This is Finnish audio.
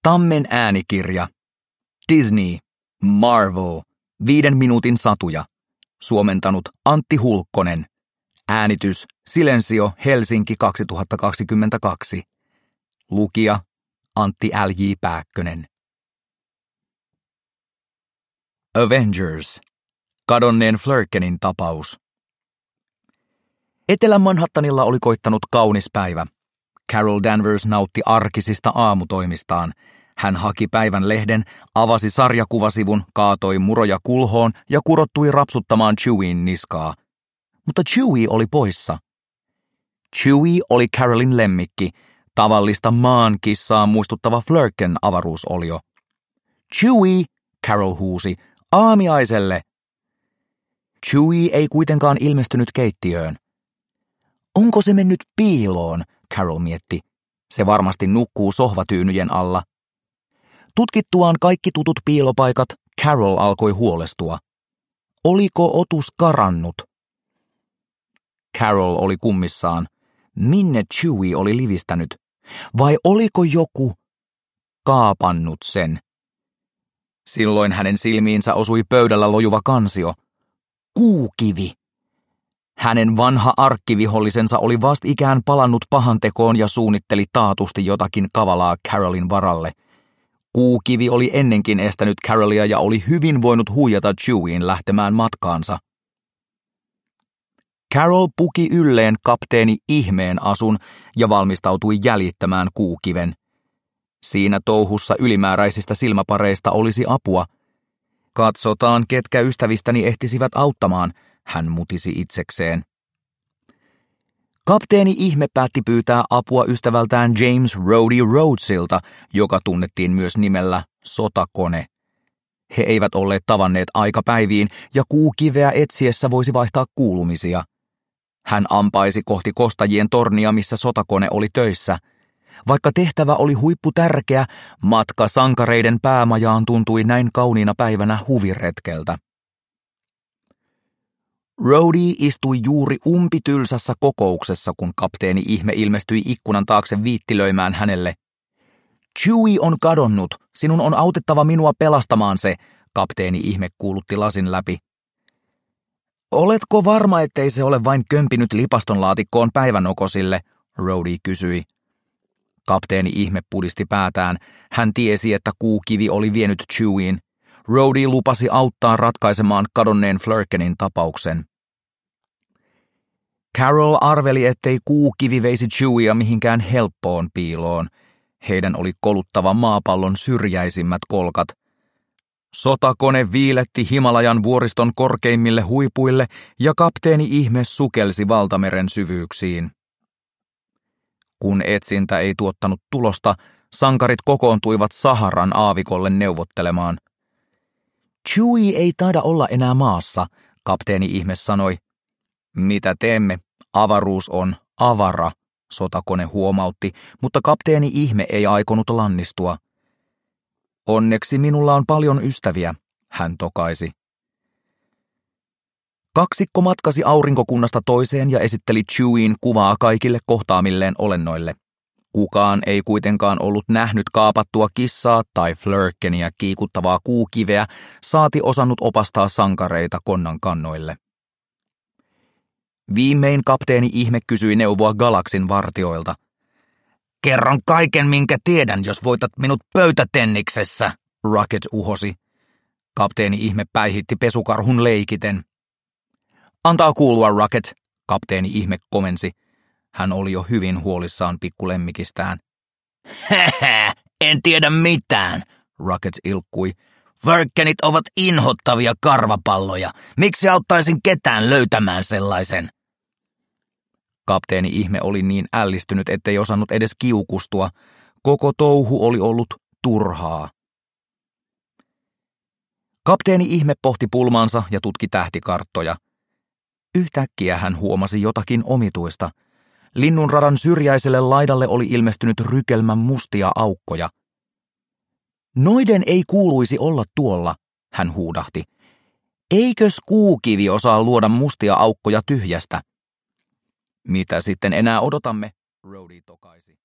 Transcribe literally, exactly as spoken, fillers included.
Tammen äänikirja. Disney. Marvel. Viiden minuutin satuja. Suomentanut Antti Hulkkonen. Äänitys Silensio Helsinki kaksituhattakaksikymmentäkaksi. Lukija Antti L J Pääkkönen. Avengers. Kadonneen Flerkenin tapaus. Etelä-Manhattanilla oli koittanut kaunis päivä. Carol Danvers nautti arkisista aamutoimistaan. Hän haki päivän lehden, avasi sarjakuvasivun, kaatoi muroja kulhoon ja kurottui rapsuttamaan Chewiin niskaa. Mutta Chewie oli poissa. Chewie oli Carolin lemmikki, tavallista maan kissaa muistuttava Flerken avaruusolio. Chewie, Carol huusi, aamiaiselle! Chewie ei kuitenkaan ilmestynyt keittiöön. Onko se mennyt piiloon, Carol mietti. Se varmasti nukkuu sohvatyynyjen alla. Tutkittuaan kaikki tutut piilopaikat, Carol alkoi huolestua. Oliko otus karannut? Carol oli kummissaan. Minne Chewie oli livistänyt? Vai oliko joku kaapannut sen? Silloin hänen silmiinsä osui pöydällä lojuva kansio. Kuukivi. Hänen vanha arkkivihollisensa oli vastikään palannut pahantekoon ja suunnitteli taatusti jotakin kavalaa Carolin varalle. Kuukivi oli ennenkin estänyt Carolia ja oli hyvin voinut huijata Chewien lähtemään matkaansa. Carol puki ylleen kapteeni ihmeen asun ja valmistautui jäljittämään Kuukiven. Siinä touhussa ylimääräisistä silmäpareista olisi apua. Katsotaan, ketkä ystävistäni ehtisivät auttamaan, hän mutisi itsekseen. Kapteeni ihme päätti pyytää apua ystävältään James Rhodey Rhodesilta, joka tunnettiin myös nimellä Sotakone. He eivät olleet tavanneet aikapäiviin ja Kuukiveä etsiessä voisi vaihtaa kuulumisia. Hän ampaisi kohti kostajien tornia, missä Sotakone oli töissä. Vaikka tehtävä oli huipputärkeä, matka sankareiden päämajaan tuntui näin kauniina päivänä huviretkeltä. Rhodey istui juuri umpitylsässä kokouksessa, kun kapteeni ihme ilmestyi ikkunan taakse viittilöimään hänelle. Chewie on kadonnut, sinun on autettava minua pelastamaan se, kapteeni ihme kuulutti lasin läpi. Oletko varma, ettei se ole vain kömpinyt lipastonlaatikkoon päivänokosille, Rhodey kysyi. Kapteeni ihme pudisti päätään. Hän tiesi, että Kuukivi oli vienyt Chewien. Rhodey lupasi auttaa ratkaisemaan kadonneen Flerkenin tapauksen. Carol arveli, ettei Kuukivi veisi Chewiea mihinkään helppoon piiloon. Heidän oli koluttava maapallon syrjäisimmät kolkat. Sotakone viiletti Himalajan vuoriston korkeimmille huipuille ja kapteeni ihme sukelsi valtameren syvyyksiin. Kun etsintä ei tuottanut tulosta, sankarit kokoontuivat Saharan aavikolle neuvottelemaan. Chewie ei taida olla enää maassa, kapteeni ihme sanoi. Mitä teemme? Avaruus on avara, Sotakone huomautti, mutta kapteeni ihme ei aikonut lannistua. Onneksi minulla on paljon ystäviä, hän tokaisi. Kaksikko matkasi aurinkokunnasta toiseen ja esitteli Chewien kuvaa kaikille kohtaamilleen olennoille. Kukaan ei kuitenkaan ollut nähnyt kaapattua kissaa tai Flerkeniä kiikuttavaa Kuukiveä, saati osannut opastaa sankareita konnan kannoille. Viimein kapteeni ihme kysyi neuvoa Galaksin vartioilta. Kerron kaiken, minkä tiedän, jos voitat minut pöytätenniksessä, Rocket uhosi. Kapteeni ihme päihitti pesukarhun leikiten. Antaa kuulua, Rocket, kapteeni ihme komensi. Hän oli jo hyvin huolissaan pikkulemmikistään. Hehe, en tiedä mitään, Rocket ilkkui. Flerkenit ovat inhottavia karvapalloja. Miksi auttaisin ketään löytämään sellaisen? Kapteeni ihme oli niin ällistynyt, ettei osannut edes kiukustua. Koko touhu oli ollut turhaa. Kapteeni ihme pohti pulmaansa ja tutki tähtikarttoja. Yhtäkkiä hän huomasi jotakin omituista. Linnunradan syrjäiselle laidalle oli ilmestynyt rykelmän mustia aukkoja. Noiden ei kuuluisi olla tuolla, hän huudahti. Eikös Kuukivi osaa luoda mustia aukkoja tyhjästä? Mitä sitten enää odotamme, Rhodey tokaisi.